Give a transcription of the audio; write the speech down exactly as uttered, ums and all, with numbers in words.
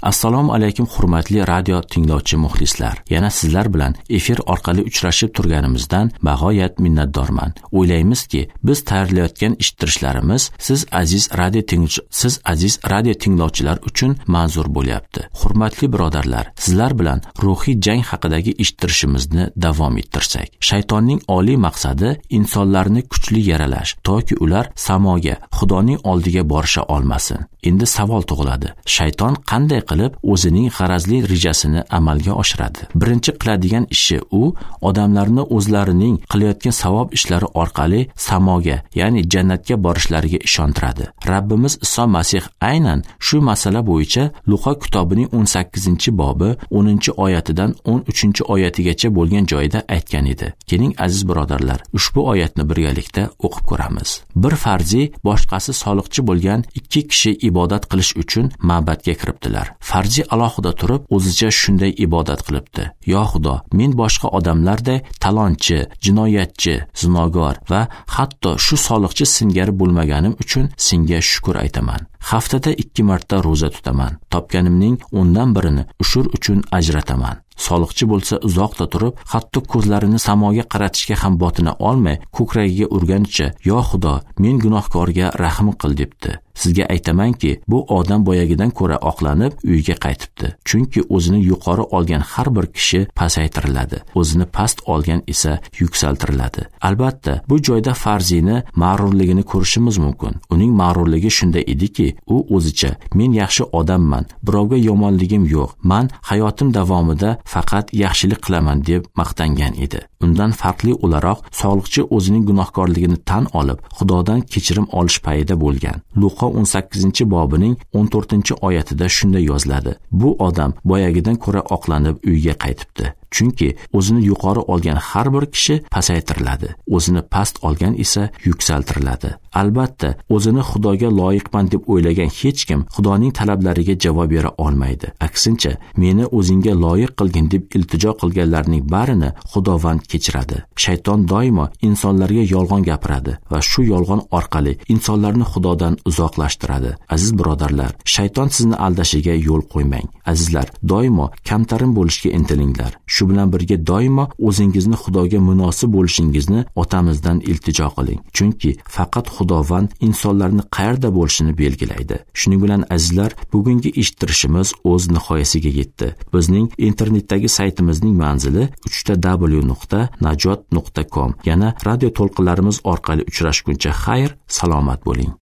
Assalomu alaykum hurmatli radio tinglovchi muxlislar. Yana sizlar bilan efir orqali uchrashib turganimizdan bag'oyat minnatdorman. O'ylaymizki, biz tayyorlayotgan eshittirishlarimiz siz aziz radio tinglovchi siz aziz radio tinglovchilar uchun manzur bo'lyapti. Hurmatli birodarlar, sizlar bilan ruhiy jang haqidagi eshittirishimizni davom ettirsak. Shaytonning oliy maqsadi insonlarni kuchli yaralash, toki ular samoga, Xudoning oldiga borisha olmasin. Endi savol tug'iladi. Shayton qanday qilib o'zining g'arazli rejasini amalga oshiradi? Birinchi qiladigan ishi u odamlarni o'zlarining qilayotgan savob ishlari orqali samoga, ya'ni jannatga borishlariga ishontiradi. Rabbimiz Iso Masih aynan shu masala bo'yicha Luqa kitobining o'n sakkizinchi bobi o'ninchi oyatidan o'n uchinchi oyatigacha bo'lgan joyida aytgan edi. Keling aziz birodarlar, ushbu oyatni birgalikda o'qib ko'ramiz. Bir farzi boshqasi soliqchi bo'lgan ikki kishi ibodat qilish uchun ma'batga kiribdilar. Farzi alohida turib o'zicha shunday ibodat qilibdi: "Yo Xudo, men boshqa odamlarday talonchi, jinoyatchi, zinogor va hatto shu soliqchi singari bo'lmaganim uchun senga shukr aytaman. Haftada ikki marta roza tutaman. Topganimning o'ndan birini ushur uchun ajrataman." Soliqchi bo'lsa uzoqda turib, hatto ko'zlarini samoga qaratishga ham botina olmay, ko'kragiga urganicha, "Yo Xudo, men gunohkorga rahm qil" debdi. Sizga aytamanki, bu odam boyagidan ko'ra oqlanib uyiga qaytibdi. Chunki o'zini yuqori olgan har bir kishi pasaytiriladi, o'zini past olgan esa yuksaltiriladi. Albatta, bu joyda farzini mag'rurligini ko'rishimiz mumkin. Uning mag'rurligi shunda ediki, u o'zicha "Men yaxshi odamman, birovga yomonligim yo'q. Men hayotim davomida faqat yaxshilik qilaman" deb maqtangan edi. Undan farqli o'laroq soliqchi o'zining gunohkorligini tan olib, Xudodan kechirim olish payida bo'lgan. Luqa o'n sakkizinchi bobining o'n to'rtinchi oyatida shunday yoziladi: "Bu odam boyagidan ko'ra oqlanib uyiga qaytibdi." Chunki o'zini yuqori olgan har bir kishi pasaytiriladi, o'zini past olgan esa yuksaltiriladi. Albatta, o'zini Xudoga loyiqman deb o'ylagan hech kim Xudoning talablariga javob bera olmaydi. Aksincha, "Meni o'zingga loyiq qilgin" deb iltijo qilganlarning barini Xudovand kechiradi. Shayton doimo insonlarga yolg'on gapiradi va shu yolg'on orqali insonlarni Xudodan uzoqlashtiradi. Aziz birodarlar, shayton sizni aldashiga yo'l qo'ymang. Azizlar, doimo kamtarin bo'lishga intilinglar. Shu bilan birga doimo o'zingizni Xudoga munosib bo'lishingizni otamizdan iltijo qiling. Chunki faqat Xudovand insonlarni qayerda bo'lishini belgilaydi. Shuning bilan azizlar, bugungi eshittirishimiz o'z nihoyasiga yetdi. Bizning internetdagi saytimizning manzili uch ta w nuqta najot nuqta com. Yana radio to'lqinlarimiz orqali uchrashguncha xayr, salomat bo'ling.